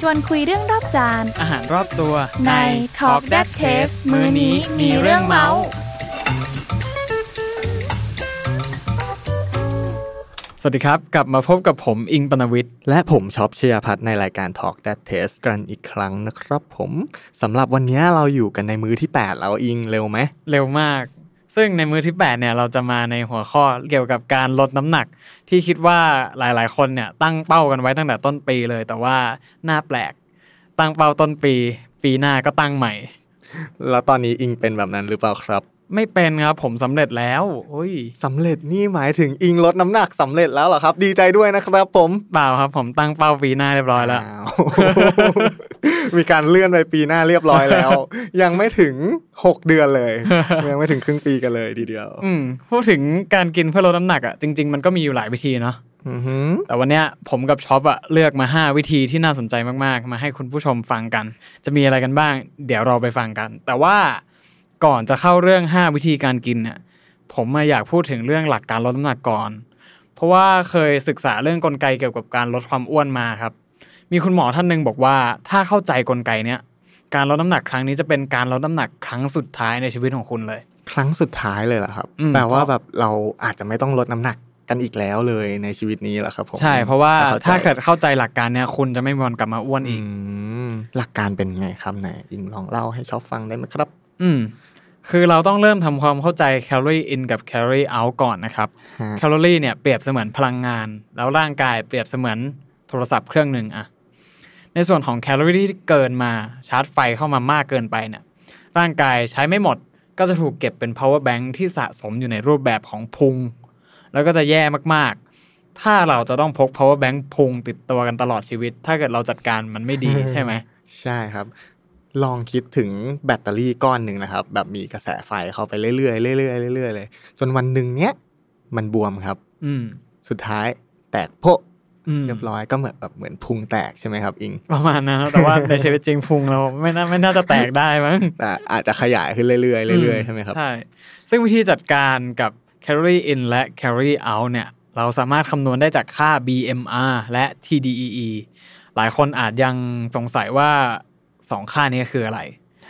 วนคุยเรื่องรอบจานอาหารรอบตัวใน Talk That Taste มื้อนี้มีเรื่องเมาส์สวัสดีครับกลับมาพบกับผมอิงปนวิทย์และผมช็อปชยพัฒน์ในรายการ Talk That Taste กันอีกครั้งนะครับผมสำหรับวันนี้เราอยู่กันในมื้อที่8แล้วอิงเร็วไหมเร็วมากซึ่งในมื้อที่8เนี่ยเราจะมาในหัวข้อเกี่ยวกับการลดน้ำหนักที่คิดว่าหลายๆคนเนี่ยตั้งเป้ากันไว้ตั้งแต่ต้นปีเลยแต่ว่าน่าแปลกตั้งเป้าต้นปีหน้าก็ตั้งใหม่แล้วตอนนี้อิงเป็นแบบนั้นหรือเปล่าครับไม่เป็นครับผมสำเร็จแล้วสำเร็จนี่หมายถึงอิงลดน้ำหนักสำเร็จแล้วเหรอครับดีใจด้วยนะครับผมเปล่าครับผมตั้งเป้าปีหน้าเรียบร้อยแล้วมีการเลื่อนไปปีหน้าเรียบร้อยแล้ว ยังไม่ถึง6เดือนเลย ยังไม่ถึงครึ่งปีกันเลยทีเดียวพูดถึงการกินเพื่อลดน้ำหนักอ่ะจริงๆมันก็มีอยู่หลายวิธีเนาะแต่วันเนี้ยผมกับช็อปอ่ะเลือกมา5วิธีที่น่าสนใจมากๆมาให้คุณผู้ชมฟังกันจะมีอะไรกันบ้างเดี๋ยวเราไปฟังกันแต่ว่าก่อนจะเข้าเรื่อง5วิธีการกินเนี่ยผมอยากพูดถึงเรื่องหลักการลดน้ำหนักก่อนเพราะว่าเคยศึกษาเรื่องกลไกเกี่ยวกับการลดความอ้วนมาครับมีคุณหมอท่านนึงบอกว่าถ้าเข้าใจกลไกเนี้ยการลดน้ำหนักครั้งนี้จะเป็นการลดน้ำหนักครั้งสุดท้ายในชีวิตของคุณเลยครั้งสุดท้ายเลยเหรอครับแปลว่าแบบเราอาจจะไม่ต้องลดน้ำหนักกันอีกแล้วเลยในชีวิตนี้แหละครับผมใช่เพราะว่าถ้าเกิดเข้าใจหลักการเนี้ยคุณจะไม่มีวันกลับมาอ้วนอีกหลักการเป็นไงครับไหนอิงลองเล่าให้ชอบฟังได้ไหมครับคือเราต้องเริ่มทำความเข้าใจแคลอรี่อินกับแคลอรี่เอาท์ก่อนนะครับแคลอรี่เนี่ยเปรียบเสมือนพลังงานแล้วร่างกายเปรียบเสมือนโทรศัพท์เครื่องนึงอะในส่วนของแคลอรี่ที่เกินมาชาร์จไฟเข้ามามากเกินไปเนี่ยร่างกายใช้ไม่หมดก็จะถูกเก็บเป็น power bank ที่สะสมอยู่ในรูปแบบของพุงแล้วก็จะแย่มากๆถ้าเราจะต้องพก power bank พุงติดตัวกันตลอดชีวิตถ้าเกิดเราจัดการมันไม่ดี ใช่ไหมใช่ครับลองคิดถึงแบตเตอรี่ก้อนหนึ่งนะครับแบบมีกระแสไฟเข้าไปเรื่อยๆเรื่อยๆเรื่อยๆเลยจนวันหนึ่งเนี้ยมันบวมครับสุดท้ายแตกโพะเรียบร้อยก็เหมือนพุงแตกใช่ไหมครับอิงประมาณนั้นแต่ว่าในชีวิตจริงพุงเราไม่น่าจะแตกได้มั้งแต่อาจจะขยายขึ้นเรื่อยๆเรื่อยๆใช่ไหมครับใช่ซึ่งวิธีจัดการกับแคลอรี่อินและแคลอรี่เอาท์เนี่ยเราสามารถคำนวณได้จากค่า BMR และ TDEE หลายคนอาจยังสงสัยว่า2ค่านี้คืออะไร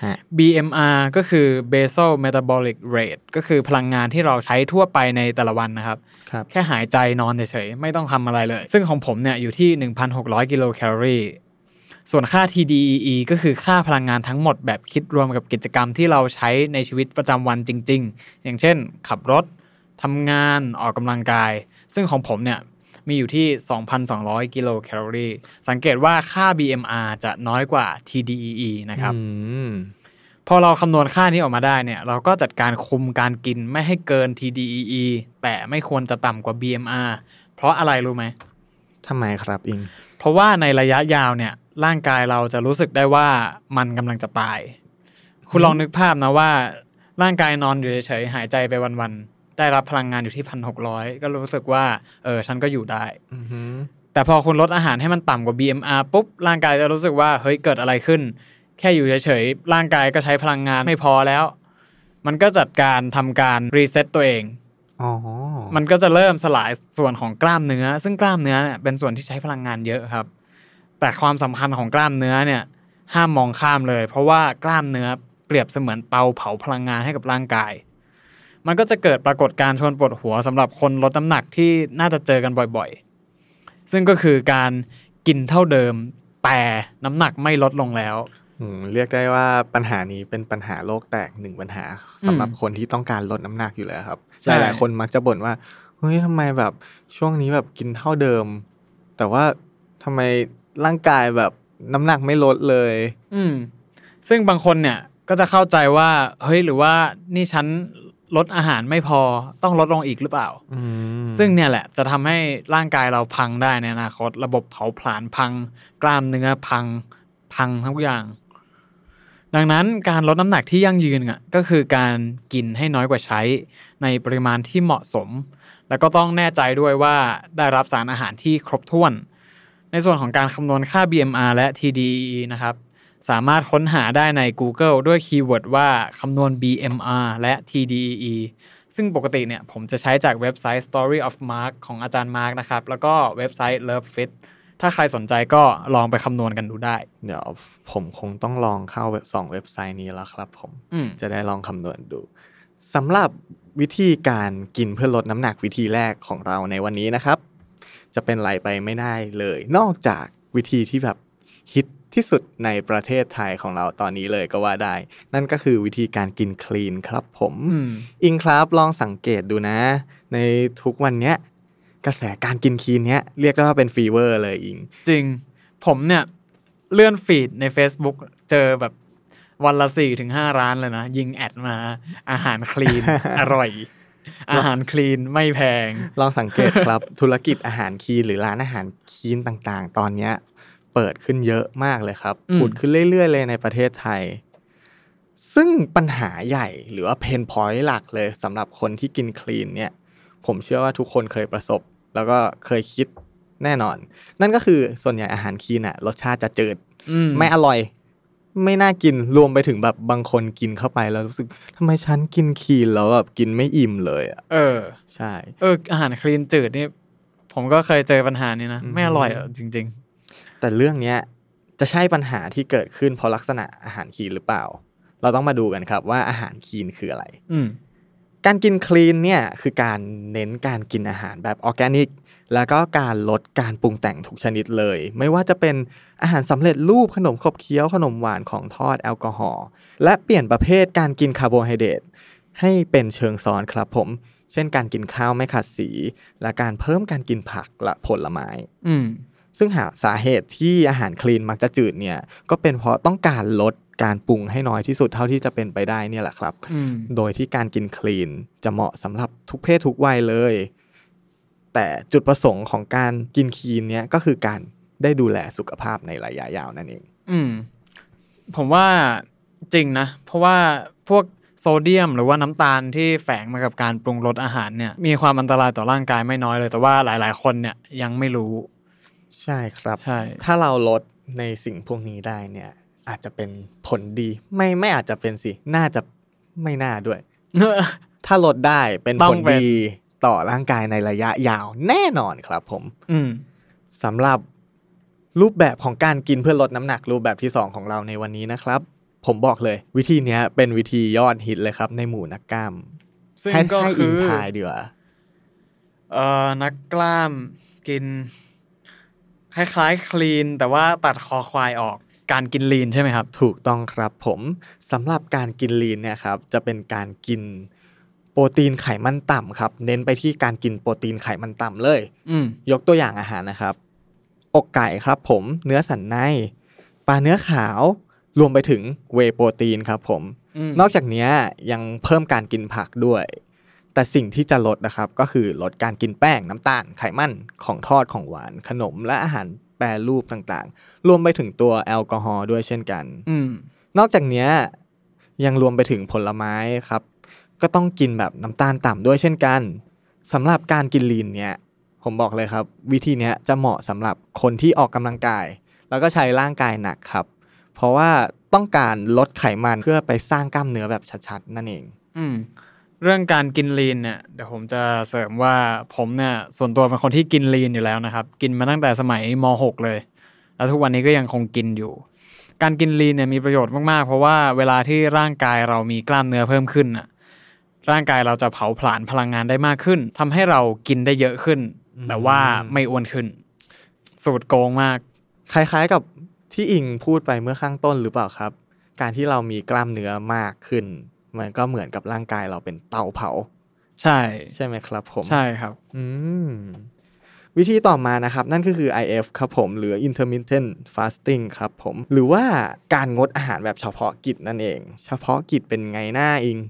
BMR ก็คือ Basal Metabolic Rate ก็คือพลังงานที่เราใช้ทั่วไปในแต่ละวันนะครับแค่หายใจนอนเฉยๆไม่ต้องทำอะไรเลยซึ่งของผมเนี่ยอยู่ที่ 1,600 กิโลแคลอรี่ส่วนค่า TDEE ก็คือค่าพลังงานทั้งหมดแบบคิดรวมกับกิจกรรมที่เราใช้ในชีวิตประจำวันจริงๆอย่างเช่นขับรถทำงานออกกำลังกายซึ่งของผมเนี่ยมีอยู่ที่ 2,200 กิโลแคลอรี่สังเกตว่าค่า BMR จะน้อยกว่า TDEE นะครับพอเราคำนวณค่านี้ออกมาได้เนี่ยเราก็จัดการคุมการกินไม่ให้เกิน TDEE แต่ไม่ควรจะต่ำกว่า BMR เพราะอะไรรู้ไหมทำไมครับอิงเพราะว่าในระยะยาวเนี่ยร่างกายเราจะรู้สึกได้ว่ามันกำลังจะตายคุณลองนึกภาพนะว่าร่างกายนอนอยู่เฉยๆหายใจไปวันๆได้รับพลังงานอยู่ที่ 1,600 ก็รู้สึกว่าฉันก็อยู่ได้แต่พอคุณลดอาหารให้มันต่ำกว่า BMR ปุ๊บร่างกายจะรู้สึกว่าเฮ้ยเกิดอะไรขึ้นแค่อยู่เฉยๆร่างกายก็ใช้พลังงานไม่พอแล้วมันก็จัดการทำการรีเซ็ตตัวเองมันก็จะเริ่มสลายส่วนของกล้ามเนื้อซึ่งกล้ามเนื้อเนี่ยเป็นส่วนที่ใช้พลังงานเยอะครับแต่ความสำคัญของกล้ามเนื้อเนี่ยห้ามมองข้ามเลยเพราะว่ากล้ามเนื้อเปรียบเสมือนเตาเผาพลังงานให้กับร่างกายมันก็จะเกิดปรากฏการณ์ชวนปวดหัวสำหรับคนลดน้ำหนักที่น่าจะเจอกันบ่อยๆซึ่งก็คือการกินเท่าเดิมแต่น้ำหนักไม่ลดลงแล้วเรียกได้ว่าปัญหานี้เป็นปัญหาโลกแตก1ปัญหาสำหรับคนที่ต้องการลดน้ำหนักอยู่แล้วครับหลายๆคนมักจะบ่นว่าเฮ้ยทำไมแบบช่วงนี้แบบกินเท่าเดิมแต่ว่าทำไมร่างกายแบบน้ำหนักไม่ลดเลยซึ่งบางคนเนี่ยก็จะเข้าใจว่าเฮ้ยหรือว่านี่ฉันลดอาหารไม่พอต้องลดลงอีกหรือเปล่าซึ่งเนี่ยแหละจะทำให้ร่างกายเราพังได้ในอนาคตระบบเผาผลาญพังกล้ามเนื้อพังทุกอย่างดังนั้นการลดน้ำหนักที่ยั่งยืนก็คือการกินให้น้อยกว่าใช้ในปริมาณที่เหมาะสมแล้วก็ต้องแน่ใจด้วยว่าได้รับสารอาหารที่ครบถ้วนในส่วนของการคำนวณค่า BMR และ TDEE นะครับสามารถค้นหาได้ใน Google ด้วยคีย์เวิร์ดว่าคำนวณ BMR และ TDEE ซึ่งปกติเนี่ยผมจะใช้จากเว็บไซต์ Story of Mark ของอาจารย์มาร์กนะครับแล้วก็เว็บไซต์ Love Fit ถ้าใครสนใจก็ลองไปคำนวณกันดูได้เดี๋ยวผมคงต้องลองเข้า2เว็บไซต์นี้แล้วครับผมจะได้ลองคำนวณดูสำหรับวิธีการกินเพื่อลดน้ำหนักวิธีแรกของเราในวันนี้นะครับจะเป็นไรไปไม่ได้เลยนอกจากวิธีที่แบบฮิตที่สุดในประเทศไทยของเราตอนนี้เลยก็ว่าได้นั่นก็คือวิธีการกินคลีนครับผมอิงครับลองสังเกตดูนะในทุกวันเนี้ยกระแสการกินคลีนเนี้ยเรียกได้ว่าเป็นฟีเวอร์เลยอิงจริงผมเนี่ยเลื่อนฟีดใน Facebook เจอแบบวันละ 4-5 ร้านเลยนะยิงแอดมาอาหารคลีน อร่อยอาหารคลีนไม่แพงลองสังเกตครับ ธุรกิจอาหารคลีนหรือร้านอาหารคลีนต่างๆตอนนี้เปิดขึ้นเยอะมากเลยครับผุดขึ้นเรื่อยๆเลยในประเทศไทยซึ่งปัญหาใหญ่หรือว่าเพนพอยต์หลักเลยสำหรับคนที่กินคลีนเนี่ยผมเชื่อว่าทุกคนเคยประสบแล้วก็เคยคิดแน่นอนนั่นก็คือส่วนใหญ่อาหารคลีนรสชาติจะจืดไม่อร่อยไม่น่ากินรวมไปถึงแบบบางคนกินเข้าไปแล้วรู้สึกทำไมฉันกินคลีนแล้วแบบกินไม่อิ่มเลยใช่อาหารคลีนจืดนี่ผมก็เคยเจอปัญหานี้นะไม่อร่อยจริงๆแต่เรื่องเนี้ยจะใช่ปัญหาที่เกิดขึ้นเพราะลักษณะอาหารคลีนหรือเปล่าเราต้องมาดูกันครับว่าอาหารคลีนคืออะไรการกินคลีนเนี่ยคือการเน้นการกินอาหารแบบออร์แกนิกแล้วก็การลดการปรุงแต่งทุกชนิดเลยไม่ว่าจะเป็นอาหารสำเร็จรูปขนมขบเคี้ยวขนมหวานของทอดแอลกอฮอล์และเปลี่ยนประเภทการกินคาร์โบไฮเดรตให้เป็นเชิงซ้อนครับผมเช่นการกินข้าวไม่ขัดสีและการเพิ่มการกินผักและผลไม้ซึ่งหาสาเหตุที่อาหารคลีนมักจะจืดเนี่ยก็เป็นเพราะต้องการลดการปรุงให้น้อยที่สุดเท่าที่จะเป็นไปได้เนี่ยแหละครับโดยที่การกินคลีนจะเหมาะสำหรับทุกเพศทุกวัยเลยแต่จุดประสงค์ของการกินคลีนเนี่ยก็คือการได้ดูแลสุขภาพในระยะยาวนั่นเองผมว่าจริงนะเพราะว่าพวกโซเดียมหรือว่าน้ำตาลที่แฝงมากับการปรุงรสอาหารเนี่ยมีความอันตรายต่อร่างกายไม่น้อยเลยแต่ว่าหลายๆคนเนี่ยยังไม่รู้ใช่ครับใช่ถ้าเราลดในสิ่งพวกนี้ได้เนี่ยอาจจะเป็นผลดีไม่อาจจะเป็นสิน่าจะไม่น่าด้วย ถ้าลดได้เป็นผลดีต่อร่างกายในระยะยาวแน่นอนครับผมสำหรับรูปแบบของการกินเพื่อลดน้ำหนักรูปแบบที่2ของเราในวันนี้นะครับผมบอกเลยวิธีนี้เป็นวิธียอดฮิตเลยครับในหมู่นักกล้ามให้อินทายดีกว่านักกล้ามกินคล้ายๆคลีนแต่ว่าตัดคอควายออกการกินลีนใช่ไหมครับถูกต้องครับผมสำหรับการกินลีนเนี่ยครับจะเป็นการกินโปรตีนไขมันต่ำครับเน้นไปที่การกินโปรตีนไขมันต่ำเลยยกตัวอย่างอาหารนะครับอกไก่ครับผมเนื้อสันในปลาเนื้อขาวรวมไปถึงเวย์โปรตีนครับผมนอกจากนี้ยังเพิ่มการกินผักด้วยแต่สิ่งที่จะลดนะครับก็คือลดการกินแป้งน้ำตาลไขมันของทอดของหวานขนมและอาหารแปรรูปต่างๆรวมไปถึงตัวแอลกอฮอล์ด้วยเช่นกันนอกจากนี้ยังรวมไปถึงผลไม้ครับก็ต้องกินแบบน้ำตาลต่ำด้วยเช่นกันสำหรับการกินลีนเนี่ยผมบอกเลยครับวิธีนี้จะเหมาะสำหรับคนที่ออกกำลังกายแล้วก็ใช้ร่างกายหนักครับเพราะว่าต้องการลดไขมันเพื่อไปสร้างกล้ามเนื้อแบบชัดๆนั่นเองเรื่องการกินลีนเนี่ยเดี๋ยวผมจะเสริมว่าผมเนี่ยส่วนตัวเป็นคนที่กินลีนอยู่แล้วนะครับกินมาตั้งแต่สมัยม.6 เลยแล้วทุกวันนี้ก็ยังคงกินอยู่การกินลีนเนี่ยมีประโยชน์มากๆเพราะว่าเวลาที่ร่างกายเรามีกล้ามเนื้อเพิ่มขึ้นน่ะร่างกายเราจะเผาผลาญพลังงานได้มากขึ้นทำให้เรากินได้เยอะขึ้นแต่ว่าไม่อ้วนขึ้นสูตรโกงมากคล้ายๆกับที่อิงพูดไปเมื่อข้างต้นหรือเปล่าครับการที่เรามีกล้ามเนื้อมากขึ้นมันก็เหมือนกับร่างกายเราเป็นเตาเผาใช่ไหมครับผมใช่ครับวิธีต่อมานะครับนั่นก็คือ IF ครับผมหรือ intermittent fasting ครับผมหรือว่าการงดอาหารแบบเฉพาะกิจนั่นเองเฉพาะกิจเป็นไงหน้าอิง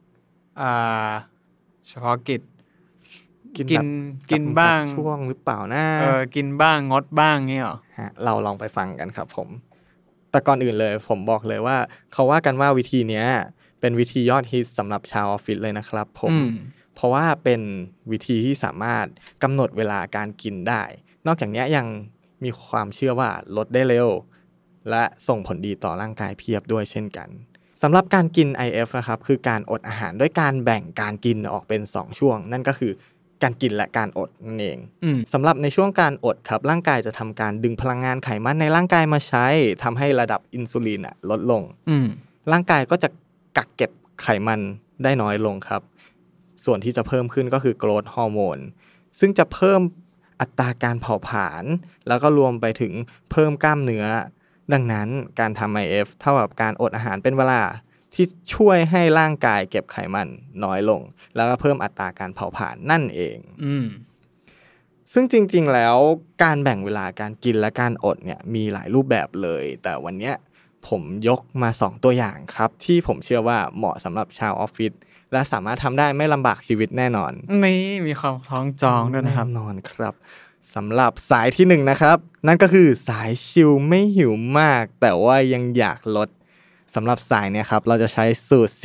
เฉพาะกิจกินบ้างช่วงหรือเปล่านะกินบ้างงดบ้างงี้หรอเราลองไปฟังกันครับผมแต่ก่อนอื่นเลยผมบอกเลยว่าเขาว่ากันว่าวิธีเนี้ยเป็นวิธียอดฮิตสำหรับชาวออฟฟิศเลยนะครับผมเพราะว่าเป็นวิธีที่สามารถกำหนดเวลาการกินได้นอกจากนี้ยังมีความเชื่อว่าลดได้เร็วและส่งผลดีต่อร่างกายเพียบด้วยเช่นกันสำหรับการกิน IF นะครับคือการอดอาหารด้วยการแบ่งการกินออกเป็น2ช่วงนั่นก็คือการกินและการอดนั่นเองสำหรับในช่วงการอดครับร่างกายจะทำการดึงพลังงานไขมันในร่างกายมาใช้ทำให้ระดับอินซูลินลดลงร่างกายก็จะกักเก็บไขมันได้น้อยลงครับส่วนที่จะเพิ่มขึ้นก็คือโกรทฮอร์โมนซึ่งจะเพิ่มอัตราการเผาผลาญแล้วก็รวมไปถึงเพิ่มกล้ามเนื้อดังนั้นการทำ IF เท่ากับการอดอาหารเป็นเวลาที่ช่วยให้ร่างกายเก็บไขมันน้อยลงแล้วก็เพิ่มอัตราการเผาผลาญนั่นเองซึ่งจริงๆแล้วการแบ่งเวลาการกินและการอดเนี่ยมีหลายรูปแบบเลยแต่วันนี้ผมยกมา2ตัวอย่างครับที่ผมเชื่อว่าเหมาะสำหรับชาวออฟฟิศและสามารถทำได้ไม่ลำบากชีวิตแน่นอนนี่มีความคล้องจองด้วยนะครับแน่นอนครับสำหรับสายที่1นะครับนั่นก็คือสายชิลไม่หิวมากแต่ว่ายังอยากลดสำหรับสายเนี่ยครับเราจะใช้สูตร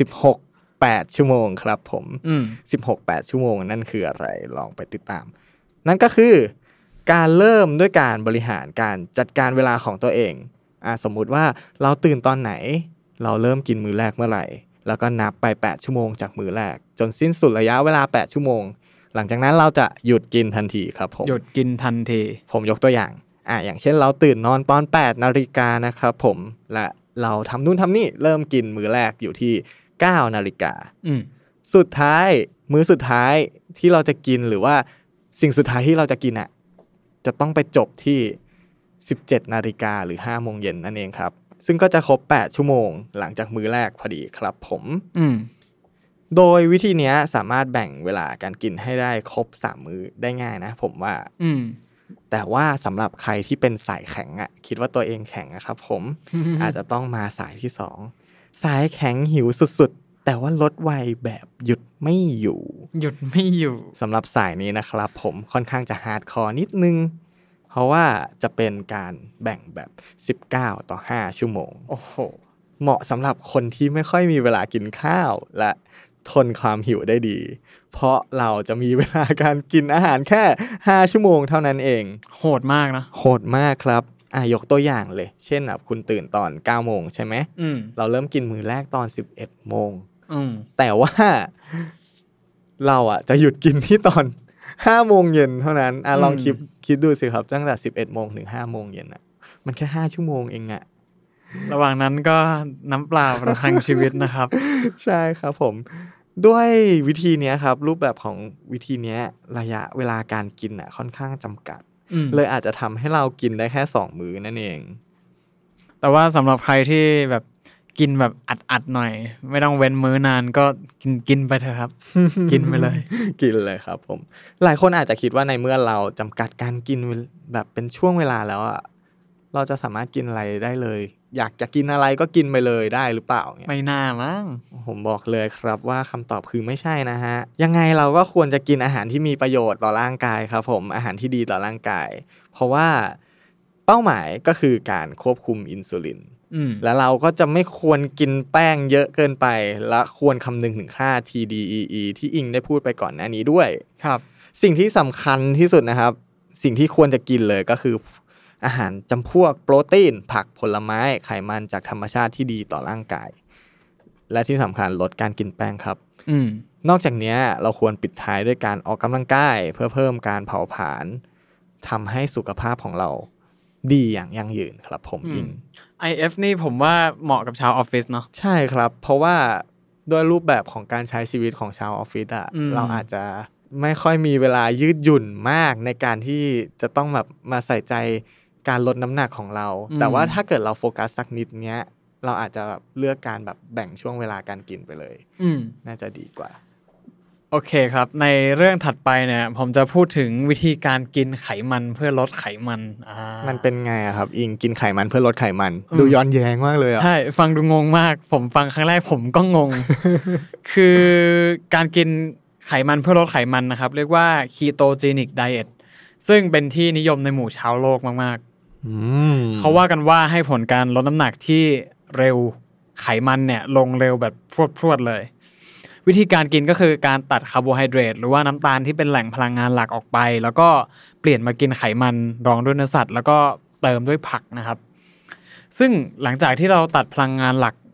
16-8 ชั่วโมงครับผม16-8 ชั่วโมงนั่นคืออะไรลองไปติดตามนั่นก็คือการเริ่มด้วยการบริหารการจัดการเวลาของตัวเองสมมุติว่าเราตื่นตอนไหนเราเริ่มกินมื้อแรกเมื่อไหร่แล้วก็นับไป8ชั่วโมงจากมื้อแรกจนสิ้นสุดระยะเวลา8ชั่วโมงหลังจากนั้นเราจะหยุดกินทันทีครับผมหยุดกินทันทีผมยกตัวอย่างอย่างเช่นเราตื่นนอนตอน 8 นาฬิกานะครับผมและเราทำนู่นทำนี่เริ่มกินมื้อแรกอยู่ที่ 9 นาฬิกาสุดท้ายมื้อสุดท้ายที่เราจะกินหรือว่าสิ่งสุดท้ายที่เราจะกินจะต้องไปจบที่17 นาฬิกาหรือ 5 โมงเย็นนั่นเองครับซึ่งก็จะครบ8ชั่วโมงหลังจากมื้อแรกพอดีครับผมโดยวิธีนี้สามารถแบ่งเวลาการกินให้ได้ครบ3มื้อได้ง่ายนะผมว่าแต่ว่าสำหรับใครที่เป็นสายแข็งคิดว่าตัวเองแข็งครับผม อาจจะต้องมาสายที่2สายแข็งหิวสุดๆแต่ว่าลดไวแบบหยุดไม่อยู่สำหรับสายนี้นะครับผมค่อนข้างจะฮาร์ดคอร์นิดนึงเพราะว่าจะเป็นการแบ่งแบบ19-5 ชั่วโมงโอ้โหเหมาะสำหรับคนที่ไม่ค่อยมีเวลากินข้าวและทนความหิวได้ดีเพราะเราจะมีเวลาการกินอาหารแค่5ชั่วโมงเท่านั้นเองโหดมากนะโหดมากครับยกตัวอย่างเลยเช่นคุณตื่นตอน 9 โมงใช่ไหมเราเริ่มกินมื้อแรกตอน 11 โมงแต่ว่าเราจะหยุดกินที่ตอน5 โมงเย็นเท่านั้นลองคิดดูสิครับตั้งแต่11 โมงถึง5 โมงเย็นมันแค่5ชั่วโมงเองระหว่างนั้นก็น้ำเปล่าประทังชีวิตนะครับใช่ครับผมด้วยวิธีนี้ครับรูปแบบของวิธีนี้ระยะเวลาการกินค่อนข้างจำกัดเลยอาจจะทำให้เรากินได้แค่2 มื้อนั่นเองแต่ว่าสำหรับใครที่แบบกินแบบอัดๆหน่อยไม่ต้องเว้นมื้อนานก็กินไปเถอะครับ กินไปเลยกินเลยครับผมหลายคนอาจจะคิดว่าในเมื่อเราจำกัดการกินแบบเป็นช่วงเวลาแล้วเราจะสามารถกินอะไรได้เลยอยากจะกินอะไรก็กินไปเลยได้หรือเปล่าไม่น่ามั้งผมบอกเลยครับว่าคำตอบคือไม่ใช่นะฮะยังไงเราก็ควรจะกินอาหารที่มีประโยชน์ต่อร่างกายครับผมอาหารที่ดีต่อร่างกายเพราะว่าเป้าหมายก็คือการควบคุมอินซูลินและเราก็จะไม่ควรกินแป้งเยอะเกินไปและควรคำนึงถึงค่า TDEE ที่อิงได้พูดไปก่อนหน้านี้ด้วยครับสิ่งที่สำคัญที่สุดนะครับสิ่งที่ควรจะกินเลยก็คืออาหารจำพวกโปรตีนผักผลไม้ไขมันจากธรรมชาติที่ดีต่อร่างกายและที่สำคัญลดการกินแป้งครับนอกจากนี้เราควรปิดท้ายด้วยการออกกำลังกายเพื่อเพิ่มการเผาผลาญทำให้สุขภาพของเราดีอย่างยั่งยืนครับผม IF นี่ผมว่าเหมาะกับชาวออฟฟิศเนาะใช่ครับเพราะว่าด้วยรูปแบบของการใช้ชีวิตของชาวออฟฟิศเราอาจจะไม่ค่อยมีเวลายืดหยุ่นมากในการที่จะต้องแบบมาใส่ใจการลดน้ำหนักของเราแต่ว่าถ้าเกิดเราโฟกัสสักนิดเนี้ยเราอาจจะเลือกการแบบแบ่งช่วงเวลาการกินไปเลยน่าจะดีกว่าโอเคครับในเรื่องถัดไปเนี่ยผมจะพูดถึงวิธีการกินไขมันเพื่อลดไขมันมันเป็นไงครับอิงกินไขมันเพื่อลดไขมันดูย้อนแย้งมากเลยใช่ฟังดูงงมากผมฟังครั้งแรกผมก็งง คือการกินไขมันเพื่อลดไขมันนะครับเรียกว่า ketogenic diet ซึ่งเป็นที่นิยมในหมู่ชาวโลกมากๆเขาว่ากันว่าให้ผลการลดน้ำหนักที่เร็วไขมันเนี่ยลงเร็วแบบพรวดเลยวิธีการกินก็คือการตัดคาร์โบไฮเดรตหรือว่าน้ำตาลที่เป็นแหล่งพลังงานหลักออกไปแล้วก็เปลี่ยนมากินไขมันรองด้วยเนื้อสัตว์แล้วก็เติมด้วยผักนะครับซึ่งหลังจากที่เราตัดพลังงานหลัก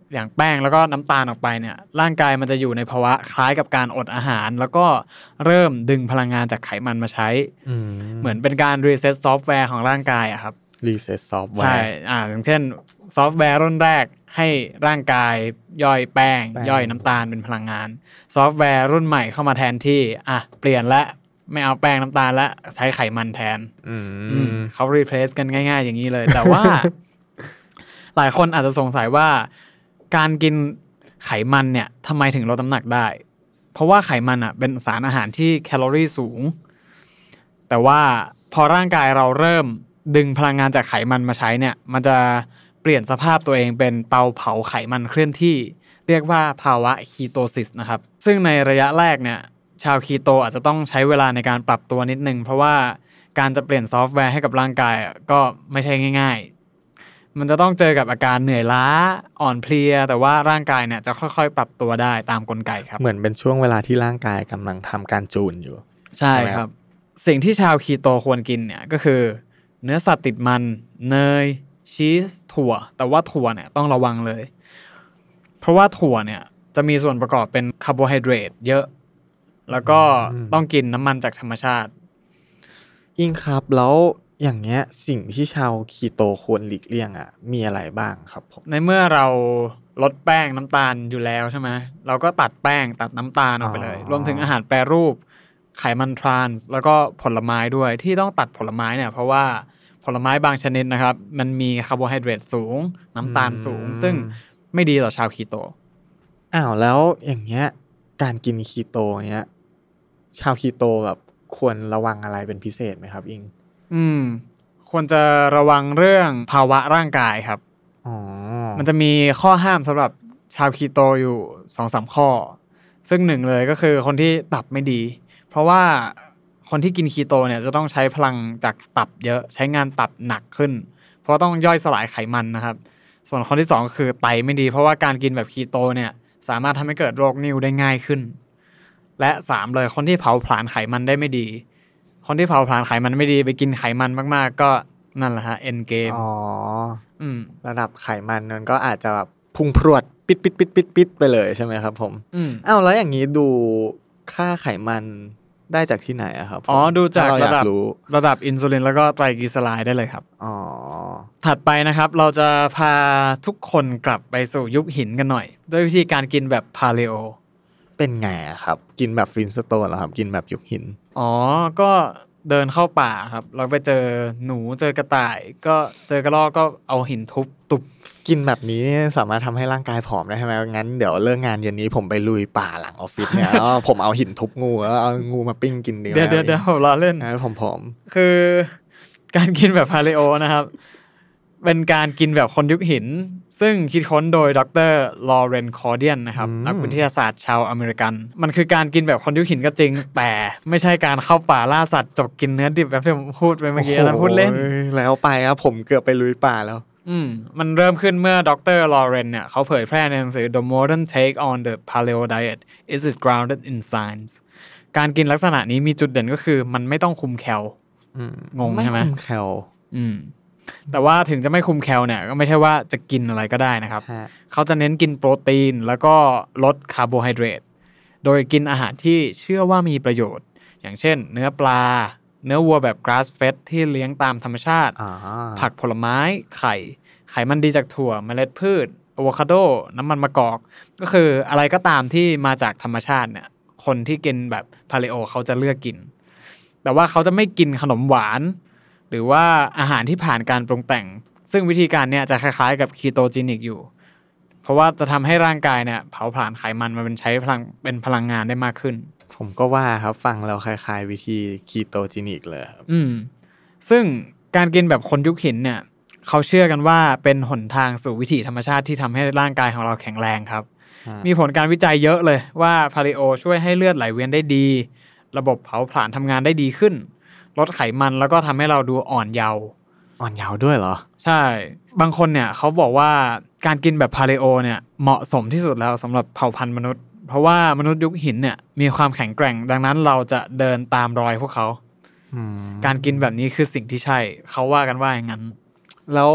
อย่างแป้งแล้วก็น้ำตาลออกไปเนี่ยร่างกายมันจะอยู่ในภาวะคล้ายกับการอดอาหารแล้วก็เริ่มดึงพลังงานจากไขมันมาใช้เหมือนเป็นการรีเซ็ตซอฟต์แวร์ของร่างกายอะครับรีเซ็ตซอฟต์แวร์ใช่อย่างเช่นซอฟต์แวร์รุ่นแรกให้ร่างกายย่อยแป้งย่อยน้ำตาลเป็นพลังงานซอฟต์แวร์รุ่นใหม่เข้ามาแทนที่เปลี่ยนและไม่เอาแป้งน้ำตาลและใช้ไขมันแทนเขารีเพลซกันง่ายๆอย่างนี้เลยแต่ว่า หลายคนอาจจะสงสัยว่าการกินไขมันเนี่ยทำไมถึงลดน้ำหนักได้เพราะว่าไขมันเป็นสารอาหารที่แคลอรี่สูงแต่ว่าพอร่างกายเราเริ่มดึงพลังงานจากไขมันมาใช้เนี่ยมันจะเปลี่ยนสภาพตัวเองเป็นเตาเผาไขมันเคลื่อนที่เรียกว่าภาวะคีโตซิสนะครับซึ่งในระยะแรกเนี่ยชาวคีโตอาจจะต้องใช้เวลาในการปรับตัวนิดนึงเพราะว่าการจะเปลี่ยนซอฟต์แวร์ให้กับร่างกายก็ไม่ใช่ง่ายๆมันจะต้องเจอกับอาการเหนื่อยล้าอ่อนเพลียแต่ว่าร่างกายเนี่ยจะค่อยๆปรับตัวได้ตามกลไกครับเหมือนเป็นช่วงเวลาที่ร่างกายกำลังทำการจูนอยู่ใช่ครับสิ่งที่ชาวคีโตควรกินเนี่ยก็คือเนื้อสัตว์ติดมันเนยชีสถั่วแต่ว่าถั่วเนี่ยต้องระวังเลยเพราะว่าถั่วเนี่ยจะมีส่วนประกอบเป็นคาร์โบไฮเดรตเยอะแล้วก็ต้องกินน้ำมันจากธรรมชาติอิงครับแล้วอย่างเงี้ยสิ่งที่ชาวคีโตควรหลีกเลี่ยงมีอะไรบ้างครับผมในเมื่อเราลดแป้งน้ำตาลอยู่แล้วใช่ไหมเราก็ตัดแป้งตัดน้ำตาลออกไปเลยรวมถึงอาหารแปรรูปไขมันทรานส์แล้วก็ผลไม้ด้วยที่ต้องตัดผลไม้เนี่ยเพราะว่าผลไม้บางชนิดนะครับมันมีคาร์โบไฮเดรตสูงน้ำตาลสูงซึ่งไม่ดีต่อชาวคีโตแล้วอย่างเงี้ยการกินคีโตเงี้ยชาวคีโตแบบควรระวังอะไรเป็นพิเศษไหมครับอิงควรจะระวังเรื่องภาวะร่างกายครับมันจะมีข้อห้ามสำหรับชาวคีโตอยู่ 2-3 ข้อซึ่งหนึ่งเลยก็คือคนที่ตับไม่ดีเพราะว่าคนที่กินคีโตเนี่ยจะต้องใช้พลังจากตับเยอะใช้งานตับหนักขึ้นเพราะต้องย่อยสลายไขมันนะครับส่วนคนที่2ก็คือไตไม่ดีเพราะว่าการกินแบบคีโตเนี่ยสามารถทำให้เกิดโรคนิ่วได้ง่ายขึ้นและ3เลยคนที่เผาผลาญไขมันได้ไม่ดีคนที่เผาผลาญไขมันไม่ดีไปกินไขมันมากๆก็นั่นแหละฮะเอ็นเกมระดับไขมันมันก็อาจจะแบบพุ่งพรวดปิดไปเลยใช่ไหมครับผมแล้วอย่างนี้ดูค่าไขมันได้จากที่ไหนครับดูจากระดับอินซูลินแล้วก็ไตรกลีเซอไรด์ได้เลยครับถัดไปนะครับเราจะพาทุกคนกลับไปสู่ยุคหินกันหน่อยด้วยวิธีการกินแบบพาเลโอเป็นไงครับกินแบบฟลินสโตนเหรอครับกินแบบยุคหินก็เดินเข้าป่าครับเราไปเจอหนูเจอกระต่ายก็เจอกระรอกก็เอาหินทุบตุบกินแบบนี้สามารถทำให้ร่างกายผอมได้ใช่ไหมงั้นเดี๋ยวเลิกงานเย็นนี้ผมไปลุยป่าหลังออฟฟิศเนี่ย ผมเอาหินทุบงูแล้วเอางูมาปิ้งกินดีเดี๋ยวรอเล่นผอมคือการกินแบบพาเลโอนะครับเป็นการกินแบบคนยุคหินซึ่งคิดค้นโดยดร.ลอเรนซ์ คอร์เดียนนะครับนักวิทยาศาสตร์ชาวอเมริกันมันคือการกินแบบคนยุคหินก็จริงแต่ไม่ใช่การเข้าป่าล่าสัตว์จกกินเนื้อดิบแบบที่ผมพูดไปเมื่อกี้นะพูดเล่นแล้วไปครับผมเกือบไปลุยป่าแล้วมันเริ่มขึ้นเมื่อดร.ลอเรนซ์เนี่ยเขาเผยแพร่ในหนังสือ The Modern Take on the Paleo Diet Is It Grounded in Science การกินลักษณะนี้มีจุดเด่นก็คือมันไม่ต้องคุมแคลงงใช่ไหมไม่คุมแคลแต่ว่าถึงจะไม่คุมแคลเนี่ยก็ไม่ใช่ว่าจะกินอะไรก็ได้นะครับเขาจะเน้นกินโปรตีนแล้วก็ลดคาร์โบไฮเดรตโดยกินอาหารที่เชื่อว่ามีประโยชน์อย่างเช่นเนื้อปลาเนื้อวัวแบบ grass fed ที่เลี้ยงตามธรรมชาติผักผลไม้ไข่มันดีจากถั่วเมล็ดพืชอะโวคาโดน้ำมันมะกอกก็คืออะไรก็ตามที่มาจากธรรมชาติเนี่ยคนที่กินแบบพาเลโอเขาจะเลือกกินแต่ว่าเขาจะไม่กินขนมหวานหรือว่าอาหารที่ผ่านการปรุงแต่งซึ่งวิธีการเนี่ยจะคล้ายๆกับคีโตจีนิกอยู่เพราะว่าจะทำให้ร่างกายเนี่ยเผาผลาญไขมันมาใช้เป็นพลังงานได้มากขึ้นผมก็ว่าครับฟังแล้วคล้ายๆวิธีคีโตจีนิกเลยครับซึ่งการกินแบบคนยุคหินเนี่ยเขาเชื่อกันว่าเป็นหนทางสู่วิถีธรรมชาติที่ทำให้ร่างกายของเราแข็งแรงครับมีผลการวิจัยเยอะเลยว่าพาเลโอช่วยให้เลือดไหลเวียนได้ดีระบบเผาผลาญทำงานได้ดีขึ้นลดไขมันแล้วก็ทำให้เราดูอ่อนเยาว์ด้วยเหรอใช่บางคนเนี่ยเขาบอกว่าการกินแบบพาเลโอเนี่ยเหมาะสมที่สุดแล้วสำหรับเผ่าพันธุ์มนุษย์เพราะว่ามนุษย์ยุคหินเนี่ยมีความแข็งแกร่งดังนั้นเราจะเดินตามรอยพวกเขาการกินแบบนี้คือสิ่งที่ใช่เขาว่ากันว่าอย่างนั้นแล้ว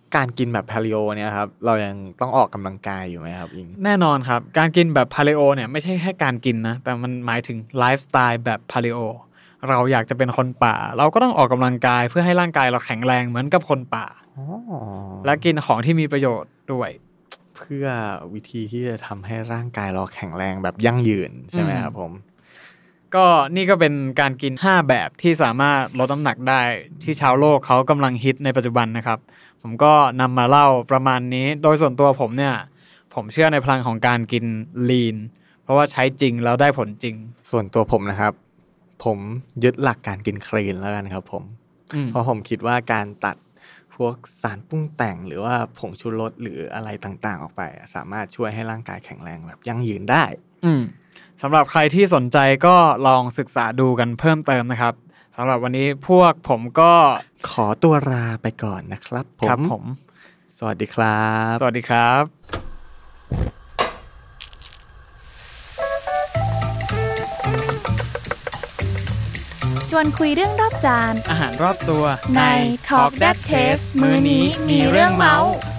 การกินแบบพาลิโอเนี่ยครับเรายังต้องออกกำลังกายอยู่ไหมครับอิงแน่นอนครับการกินแบบพาลิโอเนี่ยไม่ใช่แค่การกินนะแต่มันหมายถึงไลฟ์สไตล์แบบพาลิโอเราอยากจะเป็นคนป่าเราก็ต้องออกกำลังกายเพื่อให้ร่างกายเราแข็งแรงเหมือนกับคนป่าและกินของที่มีประโยชน์ด้วยเพื่อวิธีที่จะทำให้ร่างกายเราแข็งแรงแบบยั่งยืนใช่ไหมครับผมก็นี่ก็เป็นการกิน5แบบที่สามารถลดน้ำหนักได้ที่ชาวโลกเขากำลังฮิตในปัจจุบันนะครับผมก็นำมาเล่าประมาณนี้โดยส่วนตัวผมเนี่ยผมเชื่อในพลังของการกิน lean เพราะว่าใช้จริงแล้วได้ผลจริงส่วนตัวผมนะครับผมยึดหลักการกิน clean แล้วกันครับผมเพราะผมคิดว่าการตัดพวกสารปรุงแต่งหรือว่าผงชูรสหรืออะไรต่างๆออกไปสามารถช่วยให้ร่างกายแข็งแรงแบบยั่งยืนได้สำหรับใครที่สนใจก็ลองศึกษาดูกันเพิ่มเติมนะครับสำหรับวันนี้พวกผมก็ขอตัวลาไปก่อนนะครับผมสวัสดีครับสวัสดีครับชวนคุยเรื่องรอบจานอาหารรอบตัวใน Talk That Taste มื้อนี้มีเรื่องเมาส์